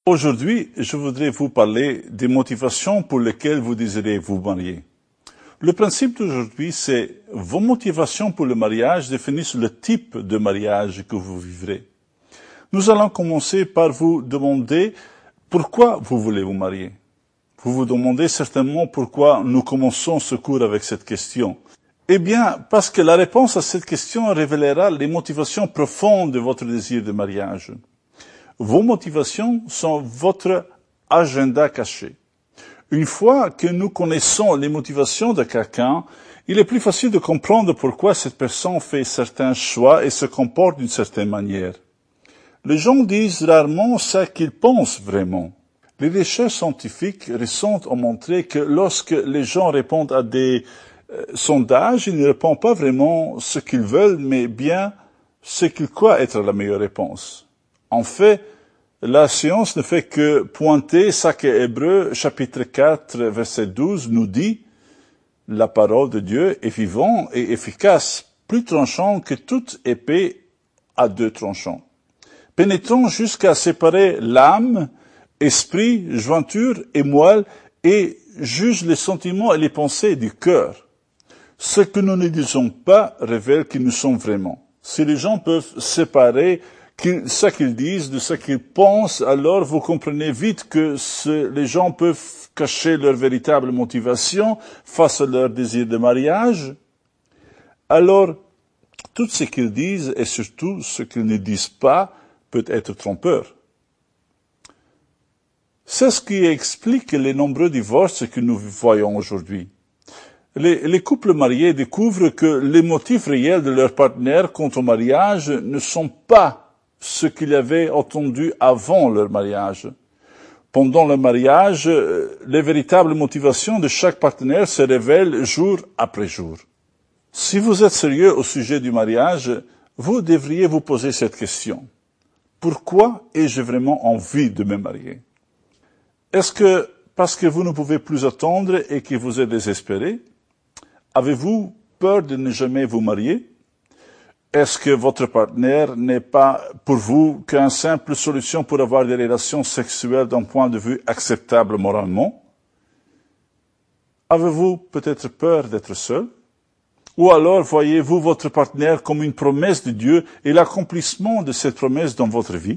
Aujourd'hui, je voudrais vous parler des motivations pour lesquelles vous désirez vous marier. Le principe d'aujourd'hui, c'est vos motivations pour le mariage définissent le type de mariage que vous vivrez. Nous allons commencer par vous demander pourquoi vous voulez vous marier. Vous vous demandez certainement pourquoi nous commençons ce cours avec cette question. Eh bien, parce que la réponse à cette question révélera les motivations profondes de votre désir de mariage. Vos motivations sont votre agenda caché. Une fois que nous connaissons les motivations de quelqu'un, il est plus facile de comprendre pourquoi cette personne fait certains choix et se comporte d'une certaine manière. Les gens disent rarement ce qu'ils pensent vraiment. Les recherches scientifiques récentes ont montré que lorsque les gens répondent à des sondages, ils ne répondent pas vraiment ce qu'ils veulent, mais bien ce qu'ils croient être la meilleure réponse. En fait, la science ne fait que pointer ce que Hébreux, chapitre 4, verset 12, nous dit. La parole de Dieu est vivante et efficace, plus tranchant que toute épée à deux tranchants, pénétrant jusqu'à séparer l'âme, esprit, jointure et moelle, et juge les sentiments et les pensées du cœur. Ce que nous ne disons pas révèle qui nous sommes vraiment. Si les gens peuvent séparer ce qu'ils disent de ce qu'ils pensent, alors vous comprenez vite que les gens peuvent cacher leur véritable motivation face à leur désir de mariage. Alors, tout ce qu'ils disent et surtout ce qu'ils ne disent pas peut être trompeur. C'est ce qui explique les nombreux divorces que nous voyons aujourd'hui. Les couples mariés découvrent que les motifs réels de leur partenaire quant au mariage ne sont pas ce qu'ils avaient entendu avant leur mariage. Pendant le mariage, les véritables motivations de chaque partenaire se révèlent jour après jour. Si vous êtes sérieux au sujet du mariage, vous devriez vous poser cette question. Pourquoi ai-je vraiment envie de me marier? Est-ce que parce que vous ne pouvez plus attendre et que vous êtes désespéré? Avez-vous peur de ne jamais vous marier? Est-ce que votre partenaire n'est pas pour vous qu'une simple solution pour avoir des relations sexuelles d'un point de vue acceptable moralement? Avez-vous peut-être peur d'être seul? Ou alors voyez-vous votre partenaire comme une promesse de Dieu et l'accomplissement de cette promesse dans votre vie?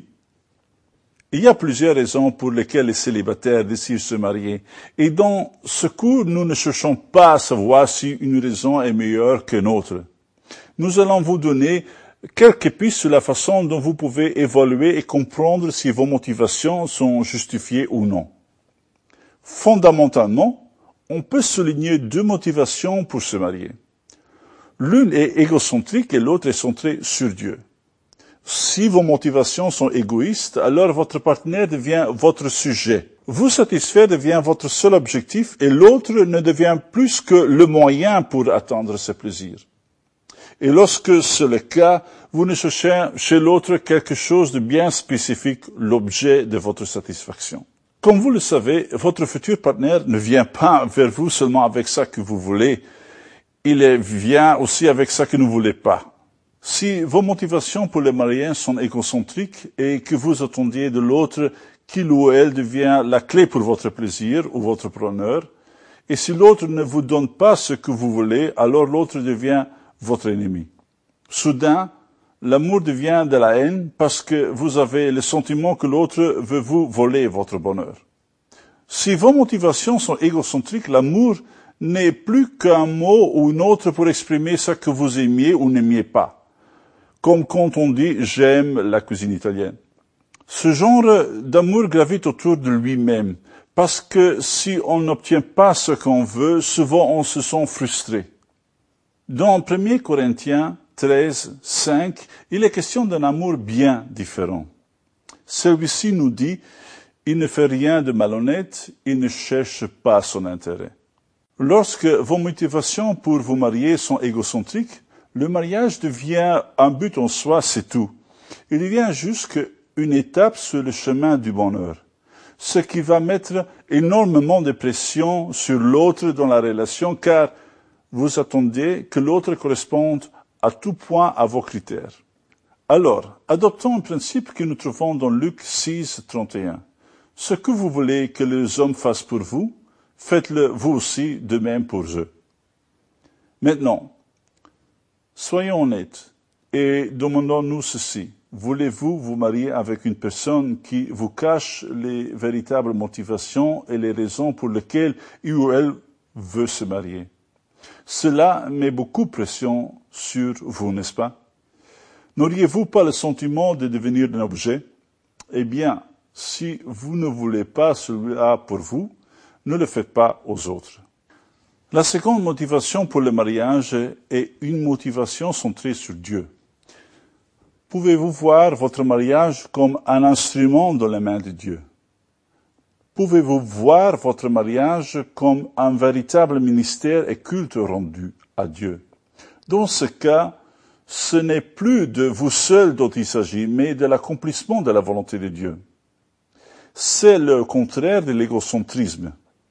Il y a plusieurs raisons pour lesquelles les célibataires décident de se marier. Et dans ce cours, nous ne cherchons pas à savoir si une raison est meilleure qu'une autre. Nous allons vous donner quelques pistes sur la façon dont vous pouvez évaluer et comprendre si vos motivations sont justifiées ou non. Fondamentalement, on peut souligner deux motivations pour se marier. L'une est égocentrique et l'autre est centrée sur Dieu. Si vos motivations sont égoïstes, alors votre partenaire devient votre sujet. Vous satisfaire devient votre seul objectif et l'autre ne devient plus que le moyen pour atteindre ce plaisir. Et lorsque c'est le cas, vous ne cherchez chez l'autre quelque chose de bien spécifique, l'objet de votre satisfaction. Comme vous le savez, votre futur partenaire ne vient pas vers vous seulement avec ça que vous voulez, il vient aussi avec ça que vous ne voulez pas. Si vos motivations pour le mariage sont égocentriques et que vous attendiez de l'autre qu'il ou elle devient la clé pour votre plaisir ou votre bonheur, et si l'autre ne vous donne pas ce que vous voulez, alors l'autre devient votre ennemi. Soudain, l'amour devient de la haine parce que vous avez le sentiment que l'autre veut vous voler votre bonheur. Si vos motivations sont égocentriques, l'amour n'est plus qu'un mot ou une autre pour exprimer ce que vous aimiez ou n'aimiez pas. Comme quand on dit « j'aime la cuisine italienne ». Ce genre d'amour gravite autour de lui-même parce que si on n'obtient pas ce qu'on veut, souvent on se sent frustré. Dans 1 Corinthiens 13, 5, il est question d'un amour bien différent. Celui-ci nous dit, il ne fait rien de malhonnête, il ne cherche pas son intérêt. Lorsque vos motivations pour vous marier sont égocentriques, le mariage devient un but en soi, c'est tout. Il devient juste une étape sur le chemin du bonheur. Ce qui va mettre énormément de pression sur l'autre dans la relation, car vous attendez que l'autre corresponde à tout point à vos critères. Alors, adoptons un principe que nous trouvons dans Luc 6, 31. Ce que vous voulez que les hommes fassent pour vous, faites-le vous aussi de même pour eux. Maintenant, soyons honnêtes et demandons-nous ceci. Voulez-vous vous marier avec une personne qui vous cache les véritables motivations et les raisons pour lesquelles il ou elle veut se marier? Cela met beaucoup de pression sur vous, n'est-ce pas? N'auriez-vous pas le sentiment de devenir un objet? Eh bien, si vous ne voulez pas celui-là pour vous, ne le faites pas aux autres. La seconde motivation pour le mariage est une motivation centrée sur Dieu. Pouvez-vous voir votre mariage comme un instrument dans les mains de Dieu? Pouvez-vous voir votre mariage comme un véritable ministère et culte rendu à Dieu? Dans ce cas, ce n'est plus de vous seul dont il s'agit, mais de l'accomplissement de la volonté de Dieu. C'est le contraire de l'égocentrisme.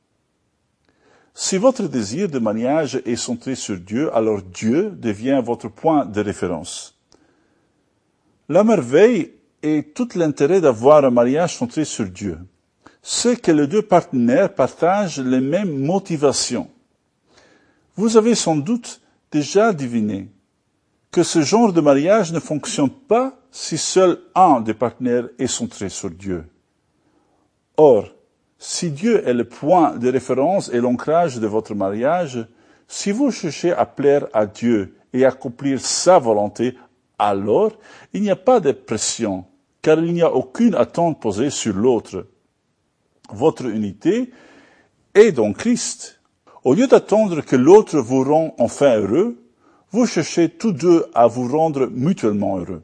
Si votre désir de mariage est centré sur Dieu, alors Dieu devient votre point de référence. La merveille est tout l'intérêt d'avoir un mariage centré sur Dieu. C'est que les deux partenaires partagent les mêmes motivations. Vous avez sans doute déjà deviné que ce genre de mariage ne fonctionne pas si seul un des partenaires est centré sur Dieu. Or, si Dieu est le point de référence et l'ancrage de votre mariage, si vous cherchez à plaire à Dieu et accomplir sa volonté, alors il n'y a pas de pression, car il n'y a aucune attente posée sur l'autre. Votre unité est dans Christ. Au lieu d'attendre que l'autre vous rende enfin heureux, vous cherchez tous deux à vous rendre mutuellement heureux.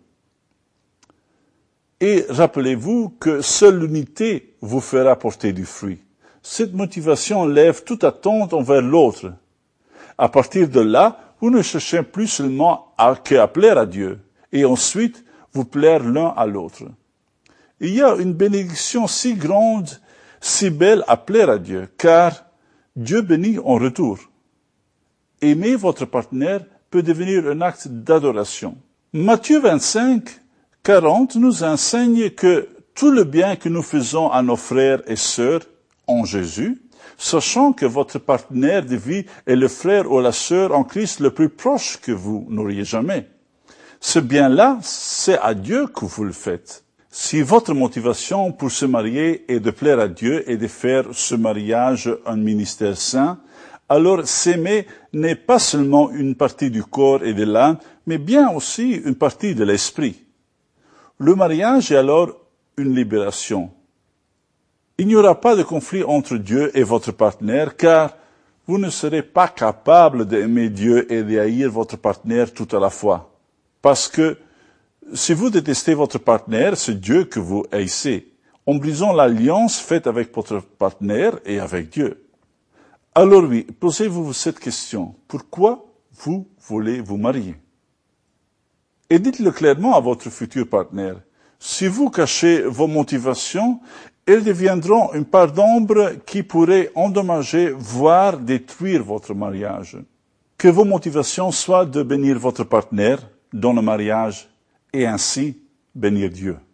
Et rappelez-vous que seule l'unité vous fera porter du fruit. Cette motivation lève toute attente envers l'autre. À partir de là, vous ne cherchez plus seulement qu'à plaire à Dieu, et ensuite vous plaire l'un à l'autre. Il y a une bénédiction si grande, si belle à plaire à Dieu, car Dieu bénit en retour. Aimer votre partenaire peut devenir un acte d'adoration. Matthieu 25, 40 nous enseigne que tout le bien que nous faisons à nos frères et sœurs en Jésus, sachant que votre partenaire de vie est le frère ou la sœur en Christ le plus proche que vous n'auriez jamais. Ce bien-là, c'est à Dieu que vous le faites. Si votre motivation pour se marier est de plaire à Dieu et de faire ce mariage un ministère saint, alors s'aimer n'est pas seulement une partie du corps et de l'âme, mais bien aussi une partie de l'esprit. Le mariage est alors une libération. Il n'y aura pas de conflit entre Dieu et votre partenaire, car vous ne serez pas capable d'aimer Dieu et d'haïr votre partenaire tout à la fois. Parce que si vous détestez votre partenaire, c'est Dieu que vous haïssez, en brisant l'alliance faite avec votre partenaire et avec Dieu. Alors oui, posez-vous cette question. Pourquoi vous voulez vous marier? Et dites-le clairement à votre futur partenaire. Si vous cachez vos motivations, elles deviendront une part d'ombre qui pourrait endommager, voire détruire votre mariage. Que vos motivations soient de bénir votre partenaire dans le mariage et ainsi bénir Dieu.